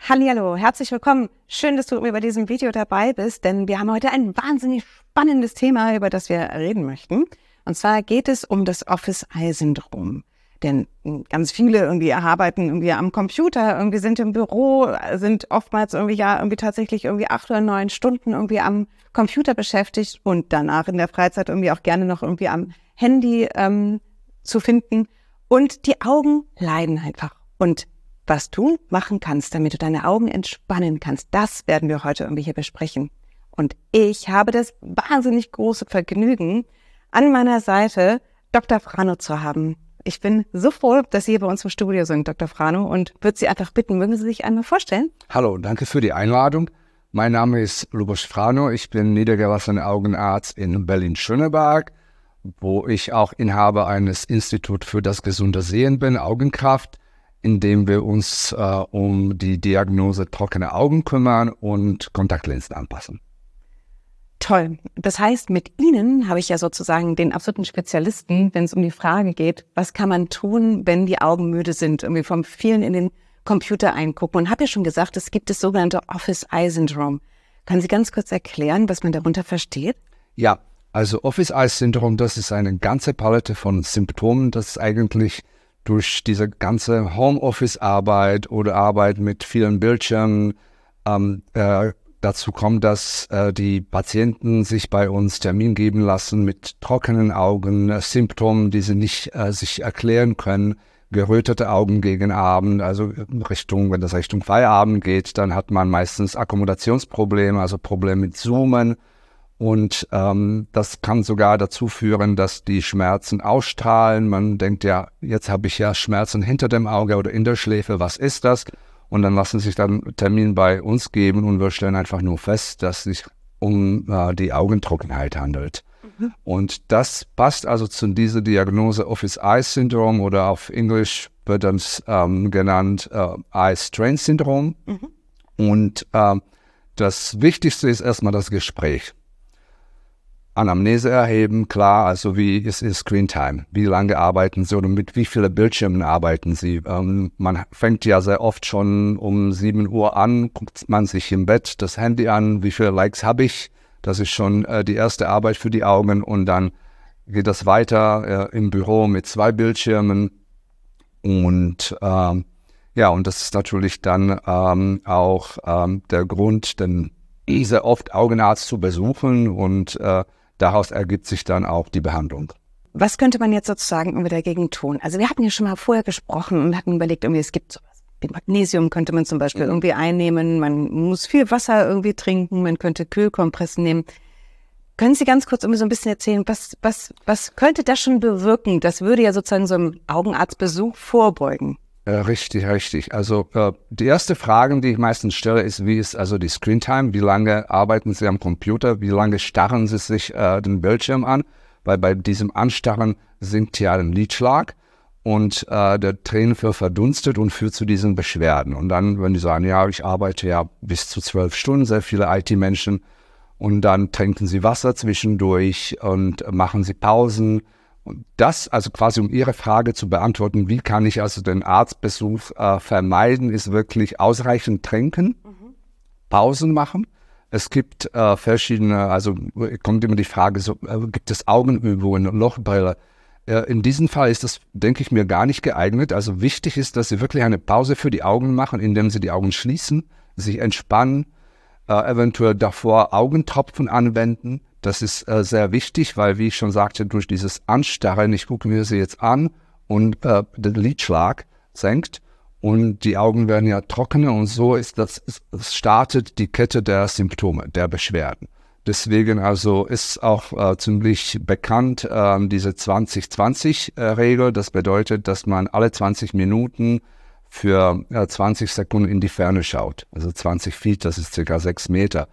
Hallihallo, herzlich willkommen. Schön, dass du bei diesem Video dabei bist, denn wir haben heute ein wahnsinnig spannendes Thema, über das wir reden möchten. Und zwar geht es um das Office-Eye-Syndrom. Denn ganz viele irgendwie arbeiten irgendwie am Computer, irgendwie sind im Büro, sind oftmals irgendwie tatsächlich 8 oder 9 Stunden irgendwie am Computer beschäftigt und danach in der Freizeit irgendwie auch gerne noch irgendwie am Handy zu finden. Und die Augen leiden einfach. Und was du machen kannst, damit du deine Augen entspannen kannst, das werden wir heute irgendwie hier besprechen. Und ich habe das wahnsinnig große Vergnügen, an meiner Seite Dr. Frano zu haben. Ich bin so froh, dass Sie hier bei uns im Studio sind, Dr. Frano, und würde Sie einfach bitten, mögen Sie sich einmal vorstellen? Hallo, danke für die Einladung. Mein Name ist Lubos Frano. Ich bin niedergelassener Augenarzt in Berlin-Schöneberg, wo ich auch Inhaber eines Instituts für das gesunde Sehen bin, Augenkraft, in dem wir uns um die Diagnose trockener Augen kümmern und Kontaktlinsen anpassen. Toll. Das heißt, mit Ihnen habe ich ja sozusagen den absoluten Spezialisten, wenn es um die Frage geht, was kann man tun, wenn die Augen müde sind, irgendwie vom vielen in den Computer eingucken. Und habe ja schon gesagt, es gibt das sogenannte Office-Eye-Syndrom. Können Sie ganz kurz erklären, was man darunter versteht? Ja, also Office-Eye-Syndrom, das ist eine ganze Palette von Symptomen, das ist eigentlich durch diese ganze Homeoffice-Arbeit oder Arbeit mit vielen Bildschirmen dazu kommt, dass die Patienten sich bei uns Termin geben lassen mit trockenen Augen, Symptomen, die sie nicht sich erklären können, gerötete Augen gegen Abend, also wenn das Richtung Feierabend geht, dann hat man meistens Akkommodationsprobleme, also Probleme mit Zoomen. Und das kann sogar dazu führen, dass die Schmerzen ausstrahlen. Man denkt ja, jetzt habe ich ja Schmerzen hinter dem Auge oder in der Schläfe, was ist das? Und dann lassen sich dann Termin bei uns geben und wir stellen einfach nur fest, dass es sich um die Augentrockenheit handelt. Mhm. Und das passt also zu dieser Diagnose Office-Eye-Syndrom oder auf Englisch wird das genannt Eye-Strain-Syndrom. Mhm. Und das Wichtigste ist erstmal das Gespräch. Anamnese erheben, klar, also wie ist Ihr Screentime? Wie lange arbeiten Sie oder mit wie vielen Bildschirmen arbeiten Sie? Man fängt ja sehr oft schon um 7 Uhr an, guckt man sich im Bett das Handy an, wie viele Likes habe ich? Das ist schon die erste Arbeit für die Augen und dann geht das weiter im Büro mit 2 Bildschirmen und und das ist natürlich dann auch der Grund, denn sehr oft Augenarzt zu besuchen und daraus ergibt sich dann auch die Behandlung. Was könnte man jetzt sozusagen irgendwie dagegen tun? Also wir hatten ja schon mal vorher gesprochen und hatten überlegt, irgendwie es gibt sowas. Magnesium könnte man zum Beispiel irgendwie einnehmen. Man muss viel Wasser irgendwie trinken. Man könnte Kühlkompressen nehmen. Können Sie ganz kurz irgendwie so ein bisschen erzählen, was könnte das schon bewirken? Das würde ja sozusagen so einem Augenarztbesuch vorbeugen. Richtig. Also die erste Frage, die ich meistens stelle, ist, wie ist also die Screentime? Wie lange arbeiten Sie am Computer? Wie lange starren Sie sich den Bildschirm an? Weil bei diesem Anstarren sinkt ja ein Lidschlag und der Tränenfilm verdunstet und führt zu diesen Beschwerden. Und dann, wenn die sagen, ja, ich arbeite ja bis zu 12 Stunden, sehr viele IT-Menschen, und dann trinken sie Wasser zwischendurch und machen sie Pausen. Und das, also quasi um Ihre Frage zu beantworten, wie kann ich also den Arztbesuch vermeiden, ist wirklich ausreichend trinken, Pausen machen. Es gibt verschiedene, also kommt immer die Frage, gibt es Augenübungen, Lochbrille? In diesem Fall ist das, denke ich mir, gar nicht geeignet. Also wichtig ist, dass Sie wirklich eine Pause für die Augen machen, indem Sie die Augen schließen, sich entspannen, eventuell davor Augentropfen anwenden. Das ist sehr wichtig, weil, wie ich schon sagte, durch dieses Anstarren, ich gucke mir sie jetzt an und der Lidschlag senkt und die Augen werden ja trockener und so ist das, es startet die Kette der Symptome, der Beschwerden. Deswegen also ist auch ziemlich bekannt diese 20-20-Regel. Das bedeutet, dass man alle 20 Minuten für 20 Sekunden in die Ferne schaut. Also 20 Feet, das ist circa 6 Meter.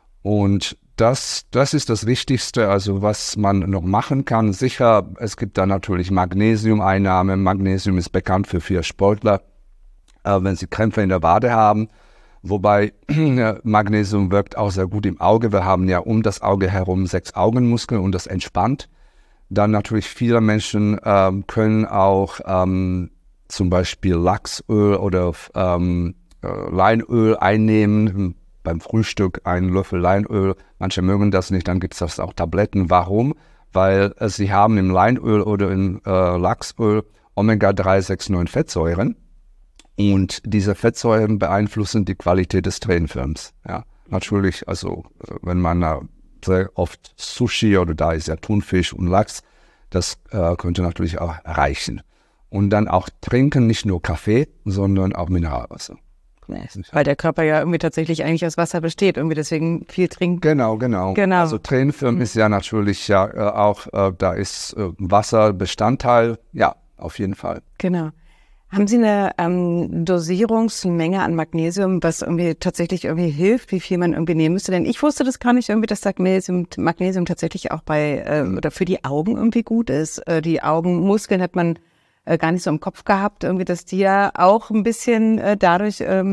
Und das ist das Wichtigste, also was man noch machen kann. Sicher, es gibt da natürlich Magnesiumeinnahme. Magnesium ist bekannt für Sportler, wenn sie Krämpfe in der Wade haben. Wobei Magnesium wirkt auch sehr gut im Auge. Wir haben ja um das Auge herum 6 Augenmuskeln und das entspannt. Dann natürlich viele Menschen können auch zum Beispiel Lachsöl oder Leinöl einnehmen, beim Frühstück einen Löffel Leinöl. Manche mögen das nicht, dann gibt es das auch Tabletten. Warum? Weil sie haben im Leinöl oder im Lachsöl Omega-3, 6, 9 Fettsäuren. Und diese Fettsäuren beeinflussen die Qualität des Tränenfilms. Ja, natürlich, also wenn man sehr oft Sushi oder da ist ja Thunfisch und Lachs, das könnte natürlich auch reichen. Und dann auch trinken, nicht nur Kaffee, sondern auch Mineralwasser. Weil der Körper ja irgendwie tatsächlich eigentlich aus Wasser besteht, irgendwie deswegen viel trinken. Genau. Also Tränenfilm ist ja natürlich auch, da ist Wasser Bestandteil, ja, auf jeden Fall. Genau. Haben Sie eine Dosierungsmenge an Magnesium, was irgendwie tatsächlich irgendwie hilft, wie viel man irgendwie nehmen müsste? Denn ich wusste das gar nicht irgendwie, dass Magnesium tatsächlich auch oder für die Augen irgendwie gut ist. Die Augenmuskeln hat man gar nicht so im Kopf gehabt, irgendwie, dass die ja auch ein bisschen dadurch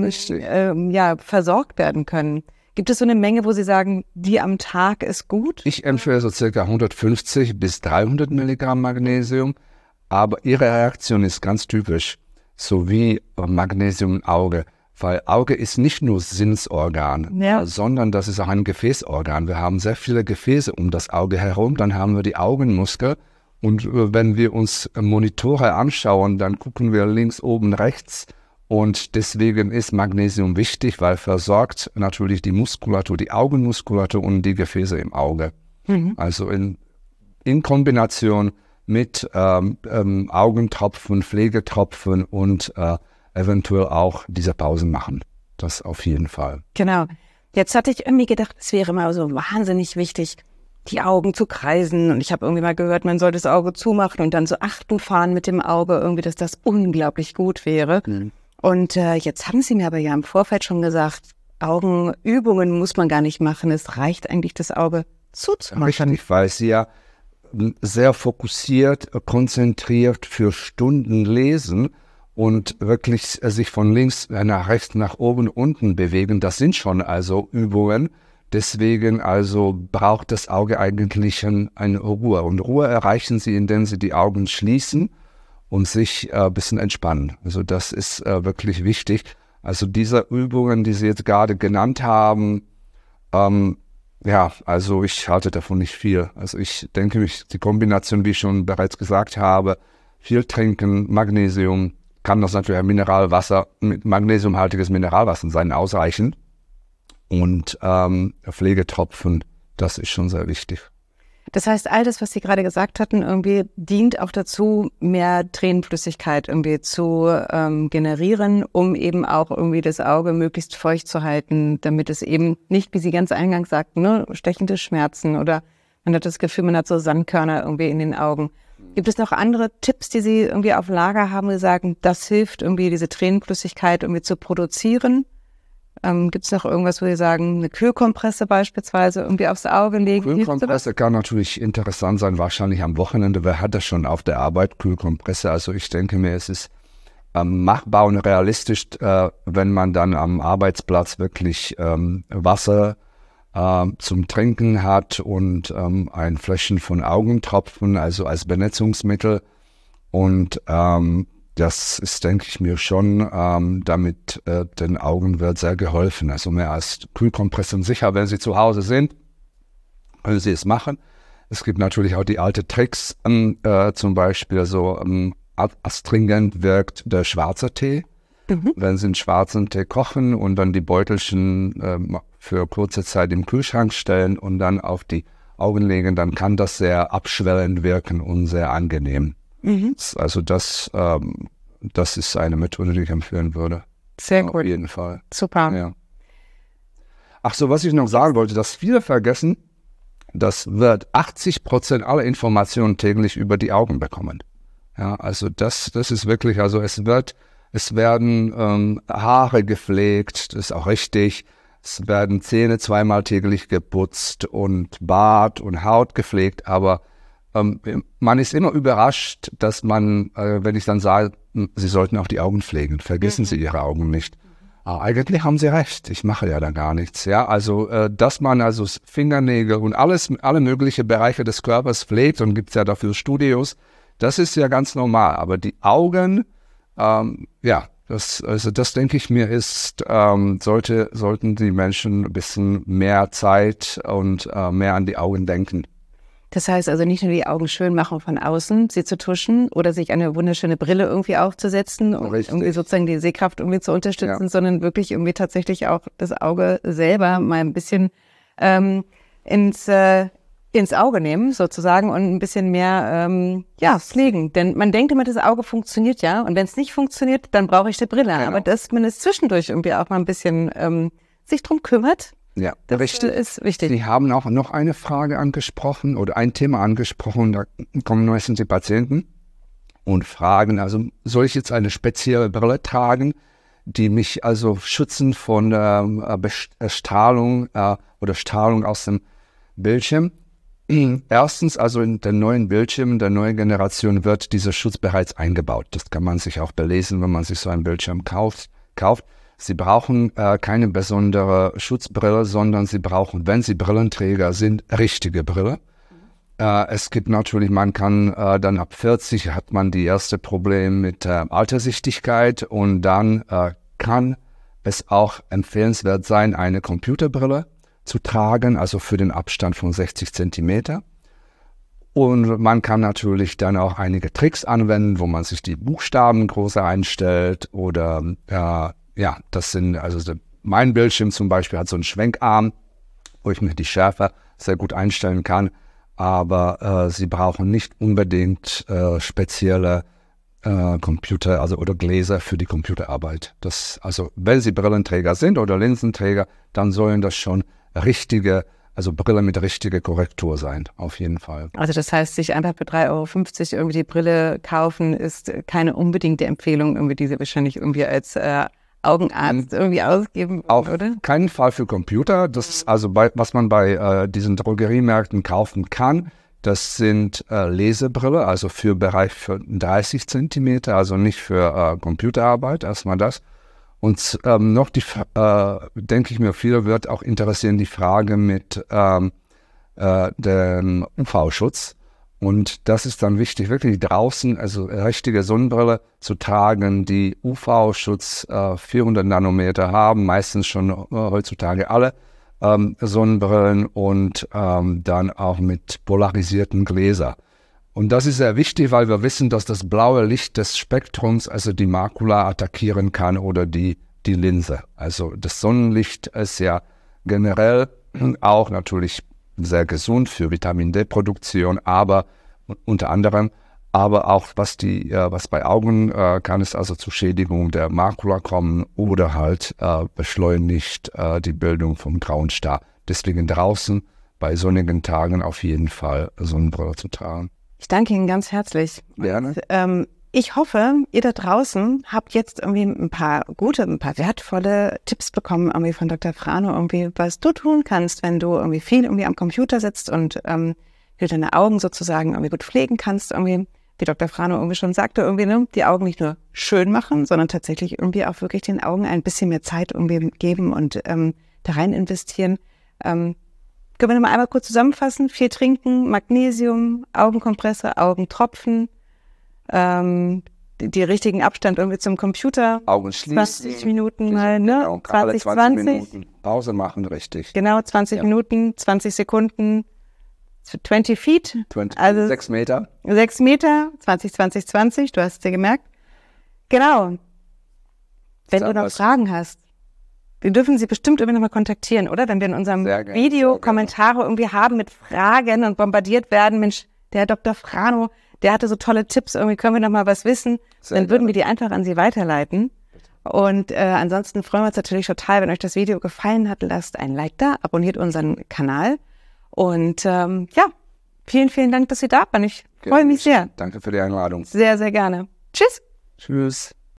versorgt werden können. Gibt es so eine Menge, wo Sie sagen, die am Tag ist gut? Ich empfehle so circa 150 bis 300 Milligramm Magnesium, aber Ihre Reaktion ist ganz typisch. So wie Magnesium im Auge, weil Auge ist nicht nur Sinnsorgan, sondern das ist auch ein Gefäßorgan. Wir haben sehr viele Gefäße um das Auge herum, dann haben wir die Augenmuskel und wenn wir uns Monitore anschauen, dann gucken wir links, oben, rechts und deswegen ist Magnesium wichtig, weil versorgt natürlich die Muskulatur, die Augenmuskulatur und die Gefäße im Auge. Also in Kombination mit Augentropfen, Pflegetropfen und eventuell auch diese Pausen machen. Das auf jeden Fall. Genau. Jetzt hatte ich irgendwie gedacht, es wäre mal so wahnsinnig wichtig, die Augen zu kreisen. Und ich habe irgendwie mal gehört, man soll das Auge zumachen und dann so Achten fahren mit dem Auge, irgendwie, dass das unglaublich gut wäre. Und jetzt haben Sie mir aber ja im Vorfeld schon gesagt, Augenübungen muss man gar nicht machen. Es reicht eigentlich, das Auge zuzumachen. Richtig, weil Sie ja sehr fokussiert, konzentriert für Stunden lesen und wirklich sich von links nach rechts, nach oben, unten bewegen. Das sind schon also Übungen. Deswegen also braucht das Auge eigentlich eine Ruhe. Und Ruhe erreichen Sie, indem Sie die Augen schließen und sich ein bisschen entspannen. Also das ist wirklich wichtig. Also diese Übungen, die Sie jetzt gerade genannt haben, ja, also ich halte davon nicht viel. Also ich denke, die Kombination, wie ich schon bereits gesagt habe, viel trinken, Magnesium, kann das natürlich ein Mineralwasser, magnesiumhaltiges Mineralwasser sein, ausreichen. Und Pflegetropfen, das ist schon sehr wichtig. Das heißt, all das, was Sie gerade gesagt hatten, irgendwie dient auch dazu, mehr Tränenflüssigkeit irgendwie zu generieren, um eben auch irgendwie das Auge möglichst feucht zu halten, damit es eben nicht, wie Sie ganz eingangs sagten, ne, stechende Schmerzen oder man hat das Gefühl, man hat so Sandkörner irgendwie in den Augen. Gibt es noch andere Tipps, die Sie irgendwie auf Lager haben, die sagen, das hilft irgendwie, diese Tränenflüssigkeit irgendwie zu produzieren? Gibt es noch irgendwas, wo Sie sagen, eine Kühlkompresse beispielsweise irgendwie aufs Auge legen? Kühlkompresse kann natürlich interessant sein, wahrscheinlich am Wochenende. Wer hat das schon auf der Arbeit, Kühlkompresse? Also ich denke mir, es ist machbar und realistisch, wenn man dann am Arbeitsplatz wirklich Wasser zum Trinken hat und ein Fläschchen von Augentropfen, also als Benetzungsmittel. Und das ist, denke ich mir schon, damit den Augen wird sehr geholfen. Also mehr als Kühlkompresse. Und sicher, wenn Sie zu Hause sind, können Sie es machen. Es gibt natürlich auch die alten Tricks, zum Beispiel so astringent wirkt der schwarze Tee. Wenn Sie einen schwarzen Tee kochen und dann die Beutelchen für kurze Zeit im Kühlschrank stellen und dann auf die Augen legen, dann kann das sehr abschwellend wirken und sehr angenehm. Also das ist eine Methode, die ich empfehlen würde. Sehr gut. Auf jeden Fall. Super. Ja. Ach so, was ich noch sagen wollte, dass viele vergessen, das wird 80% aller Informationen täglich über die Augen bekommen. Ja, also das ist wirklich, also es werden Haare gepflegt, das ist auch richtig. Es werden Zähne zweimal täglich geputzt und Bart und Haut gepflegt, aber man ist immer überrascht, dass man, wenn ich dann sage, Sie sollten auch die Augen pflegen, vergessen Sie Ihre Augen nicht. Eigentlich haben Sie recht, ich mache ja da gar nichts. Ja, also dass man also Fingernägel und alle möglichen Bereiche des Körpers pflegt und gibt es ja dafür Studios, das ist ja ganz normal. Aber die Augen, ja, Das denke ich mir sollten die Menschen ein bisschen mehr Zeit und mehr an die Augen denken. Das heißt also nicht nur die Augen schön machen von außen, sie zu tuschen oder sich eine wunderschöne Brille irgendwie aufzusetzen, um irgendwie sozusagen die Sehkraft irgendwie zu unterstützen, sondern wirklich irgendwie tatsächlich auch das Auge selber mal ein bisschen ins Auge nehmen sozusagen und ein bisschen mehr pflegen. Denn man denkt immer, das Auge funktioniert ja und wenn es nicht funktioniert, dann brauche ich die Brille. Genau. Aber dass man es zwischendurch irgendwie auch mal ein bisschen sich drum kümmert, ja, das richtig. Ist wichtig. Sie haben auch noch eine Frage angesprochen oder ein Thema angesprochen, da kommen meistens die Patienten und fragen, also soll ich jetzt eine spezielle Brille tragen, die mich also schützen von Strahlung oder Strahlung aus dem Bildschirm? Erstens, also in den neuen Bildschirmen der neuen Generation wird dieser Schutz bereits eingebaut. Das kann man sich auch belesen, wenn man sich so einen Bildschirm kauft. Sie brauchen keine besondere Schutzbrille, sondern Sie brauchen, wenn Sie Brillenträger sind, richtige Brille. Es gibt natürlich, man kann dann ab 40 hat man die erste Problem mit Alterssichtigkeit und dann kann es auch empfehlenswert sein, eine Computerbrille zu tragen, also für den Abstand von 60 Zentimeter. Und man kann natürlich dann auch einige Tricks anwenden, wo man sich die Buchstaben größer einstellt oder das sind, also mein Bildschirm zum Beispiel hat so einen Schwenkarm, wo ich mir die Schärfe sehr gut einstellen kann, aber Sie brauchen nicht unbedingt spezielle Computer, also oder Gläser für die Computerarbeit. Also wenn Sie Brillenträger sind oder Linsenträger, dann sollen das schon richtige, also Brille mit richtiger Korrektur sein, auf jeden Fall. Also das heißt, sich einfach für 3,50 € irgendwie die Brille kaufen, ist keine unbedingte Empfehlung, irgendwie, die Sie wahrscheinlich irgendwie als Augenarzt irgendwie ausgeben auf oder? Auf keinen Fall für Computer. Das ist also was man bei diesen Drogeriemärkten kaufen kann. Das sind Lesebrille, also für Bereich für 30 Zentimeter, also nicht für Computerarbeit, erstmal das. Und noch denke ich mir, viele wird auch interessieren, die Frage mit dem UV-Schutz. Und das ist dann wichtig, wirklich draußen, also richtige Sonnenbrille zu tragen, die UV-Schutz 400 Nanometer haben, meistens schon heutzutage alle Sonnenbrillen und dann auch mit polarisierten Gläsern. Und das ist sehr wichtig, weil wir wissen, dass das blaue Licht des Spektrums also die Makula attackieren kann oder die Linse. Also das Sonnenlicht ist ja generell auch natürlich sehr gesund für Vitamin-D-Produktion, aber unter anderem, aber auch was bei Augen kann es also zu Schädigung der Makula kommen oder halt beschleunigt die Bildung vom grauen Star. Deswegen draußen bei sonnigen Tagen auf jeden Fall Sonnenbrille zu tragen. Ich danke Ihnen ganz herzlich. Gerne. Und, ich hoffe, ihr da draußen habt jetzt irgendwie ein paar wertvolle Tipps bekommen irgendwie von Dr. Frano, irgendwie, was du tun kannst, wenn du irgendwie viel irgendwie am Computer sitzt und wie deine Augen sozusagen irgendwie gut pflegen kannst, irgendwie, wie Dr. Frano irgendwie schon sagte, irgendwie, ne, die Augen nicht nur schön machen, sondern tatsächlich irgendwie auch wirklich den Augen ein bisschen mehr Zeit irgendwie geben und da rein investieren. Können wir noch mal einmal kurz zusammenfassen? Viel trinken, Magnesium, Augenkompresse, Augentropfen, die richtigen Abstand irgendwie zum Computer. Augen schließen. 20 Minuten mal, ne? Genau, 20 Minuten Pause machen, richtig. Genau, 20 Minuten, 20 Sekunden, 20 Feet. 20, also 6 Meter. 6 Meter, 20, 20, 20, du hast es dir gemerkt. Genau. Wenn du noch Fragen hast, wir dürfen Sie bestimmt irgendwie nochmal kontaktieren, oder? Wenn wir in unserem Video Kommentare irgendwie haben mit Fragen und bombardiert werden, Mensch, der Herr Dr. Frano, der hatte so tolle Tipps, irgendwie können wir noch mal was wissen, dann würden wir die einfach an Sie weiterleiten. Und ansonsten freuen wir uns natürlich total, wenn euch das Video gefallen hat, lasst ein Like da, abonniert unseren Kanal und vielen, vielen Dank, dass Sie da waren. Ich freue mich sehr. Danke für die Einladung. Sehr, sehr gerne. Tschüss. Tschüss.